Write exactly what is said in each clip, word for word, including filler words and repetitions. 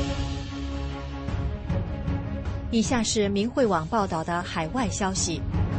以下是明慧网报道的海外消息，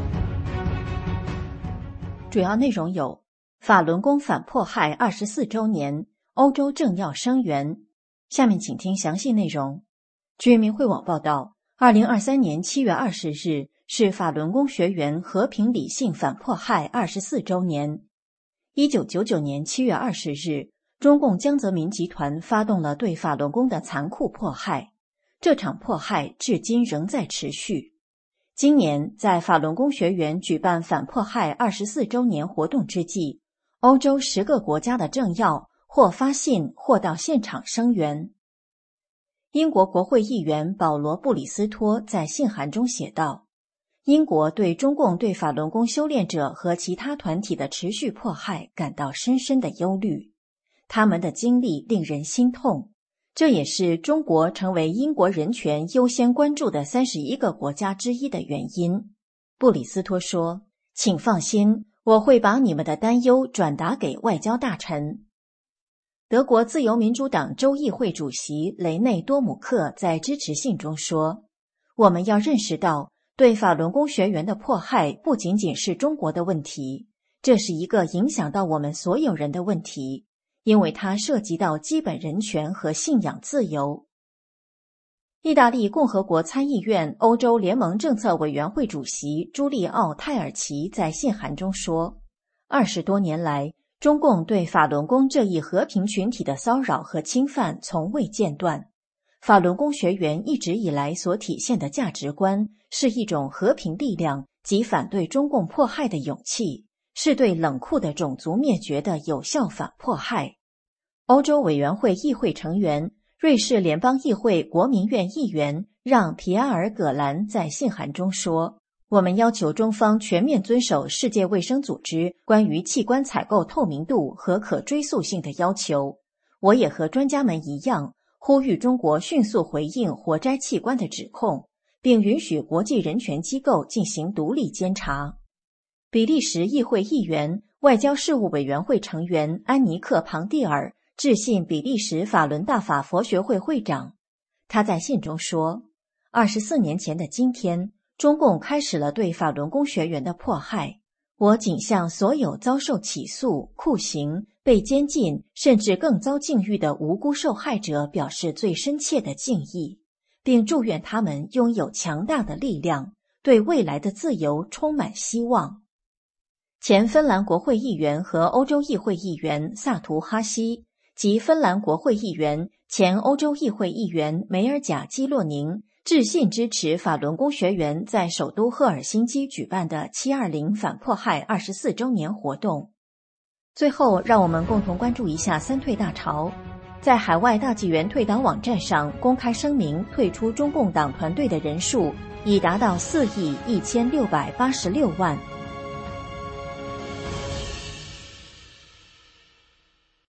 主要内容有：法轮功反迫害二十四周年，欧洲政要声援。下面请听详细内容。据明慧网报道，二零二三年七月二十日是法轮功学员和平理性反迫害二十四周年。一九九九年七月二十日，中共江泽民集团发动了对法轮功的残酷迫害，这场迫害至今仍在持续。今年在法轮功学员举办反迫害二十四周年活动之际，欧洲十个国家的政要或发信或到现场声援。英国国会议员保罗·布里斯托在信函中写道，英国对中共对法轮功修炼者和其他团体的持续迫害感到深深的忧虑，他们的经历令人心痛，这也是中国成为英国人权优先关注的三十一个国家之一的原因。布里斯托说，请放心，我会把你们的担忧转达给外交大臣。德国自由民主党州议会主席雷内多姆克在支持信中说，我们要认识到，对法轮功学员的迫害不仅仅是中国的问题，这是一个影响到我们所有人的问题，因为它涉及到基本人权和信仰自由。意大利共和国参议院欧洲联盟政策委员会主席朱利奥·泰尔奇在信函中说，二十多年来，中共对法轮功这一和平群体的骚扰和侵犯从未间断。法轮功学员一直以来所体现的价值观是一种和平力量及反对中共迫害的勇气，是对冷酷的种族灭绝的有效反迫害。欧洲委员会议会成员、瑞士联邦议会国民院议员让·皮埃尔·葛兰在信函中说，我们要求中方全面遵守世界卫生组织关于器官采购透明度和可追溯性的要求。我也和专家们一样，呼吁中国迅速回应活摘器官的指控，并允许国际人权机构进行独立监察。比利时议会议员、外交事务委员会成员安尼克·庞蒂尔致信比利时法轮大法佛学会会长，他在信中说，二十四年前的今天，中共开始了对法轮功学员的迫害。我仅向所有遭受起诉、酷刑、被监禁，甚至更糟境遇的无辜受害者表示最深切的敬意，并祝愿他们拥有强大的力量，对未来的自由充满希望。前芬兰国会议员和欧洲议会议员萨图哈西及芬兰国会议员、前欧洲议会议员梅尔贾基洛宁致信支持法轮功学员在首都赫尔辛基举办的七二零反迫害二十四周年活动。最后，让我们共同关注一下三退大潮。在海外大纪元退党网站上公开声明退出中共党团队的人数已达到四亿一千六百八十六万。